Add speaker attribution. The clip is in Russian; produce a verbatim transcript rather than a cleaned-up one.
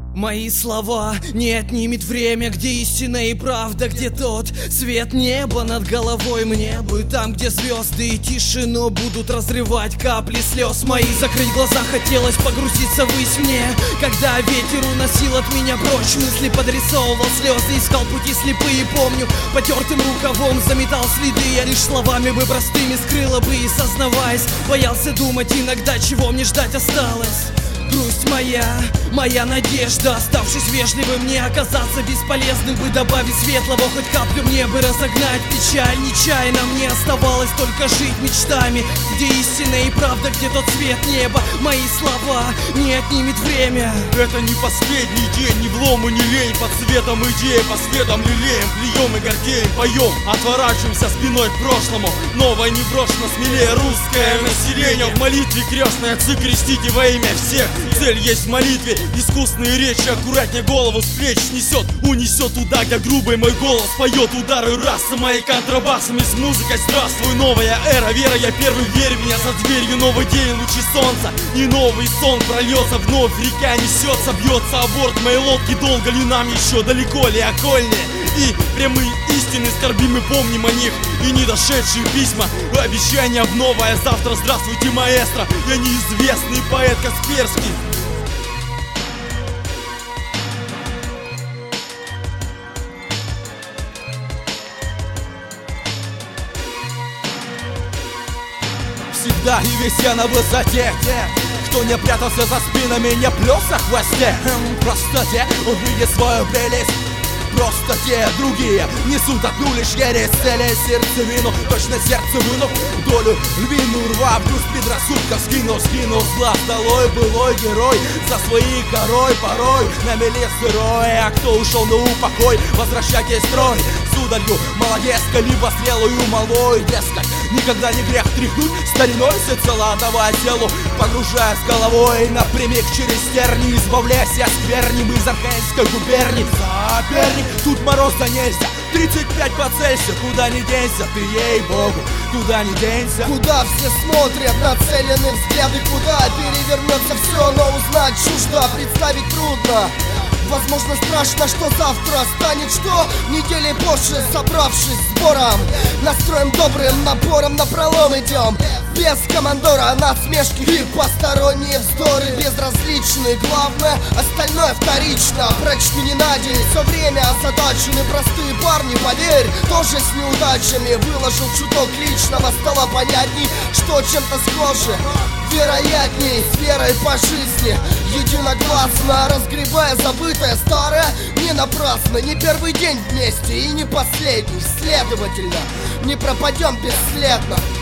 Speaker 1: Мои слова не отнимет время, где истина и правда, где тот свет неба над головой. Мне бы там, где звезды и тишину будут разрывать капли слез мои. Закрыть глаза хотелось, погрузиться ввысь мне, когда ветер уносил от меня прочь мысли, подрисовывал слезы, искал пути слепые. Помню, потертым рукавом заметал следы. Я лишь словами бы простыми скрыла бы, и сознаваясь, боялся думать иногда, чего мне ждать осталось. Грусть моя, моя надежда, оставшись вежливым, не оказаться бесполезным бы, добавить светлого хоть каплю мне бы разогнать печаль. Нечаянно мне оставалось только жить мечтами, где истина и правда, где тот свет неба. Мои слова не отнимет время.
Speaker 2: Это не последний день, ни влом и ни лень. Под светом идеи, по светам лелеем, плюем и гордеем, поем. Отворачиваемся спиной к прошлому, новое не брошено, смелее русское население. В молитве крестной отцы крестите во имя всех. Цель есть в молитве, искусные речи, аккуратнее голову с плеч снесет, унесет туда, где грубый мой голос поет удары расы моей контрабасами с музыкой. Здравствуй, новая эра, вера, я первый, верь в меня, за дверью новый день, лучи солнца, не новый сон прольется вновь, река несется, бьется о борт моей лодки, долго ли нам еще, далеко ли окольнее? И прямые истины скорбим и помним о них, и не дошедшие письма, обещания в новое завтра. Здравствуйте, маэстро, я неизвестный поэт Касперский. Всегда и везде на высоте те, кто не прятался за спинами, не плелся в хвосте. Просто те увидят свою прелесть. Просто те другие несут одну лишь ересь, целя сердцевину, точно сердце вынув долю львину, рва в груз предрассудка, скинул, скинул зла долой, былой герой за своей корой, порой на мели сырой. А кто ушел на упокой, возвращайтесь строй, сударю, молодец, либо зрелую малой, дескать, никогда не грех тряхнуть стариной, всецело отдавая телу, погружаясь головой напрямик через терни, избавляясь от скверни, мы из Архангельской губернии. Соперник, тут мороз да нельзя, тридцать пять по Цельсию, куда ни денься, ты ей-богу, куда ни денься.
Speaker 3: Куда все смотрят, нацелены взгляды, куда перевернется все, но узнать чуждо, представить трудно. Возможно, страшно, что завтра станет, что недели позже, собравшись сбором, настроем добрым напором напролом идем. Без командора, насмешки и посторонние вздоры безразличны. Главное, остальное вторично. Прочни не на день, все время озадачены простые парни, поверь, тоже с неудачами. Выложил чуток личного, стало понятней, что чем-то схоже, вероятней, с верой по жизни, единогласно разгребая забытое старое. Не напрасно, не первый день вместе и не последний, следовательно, не пропадем бесследно.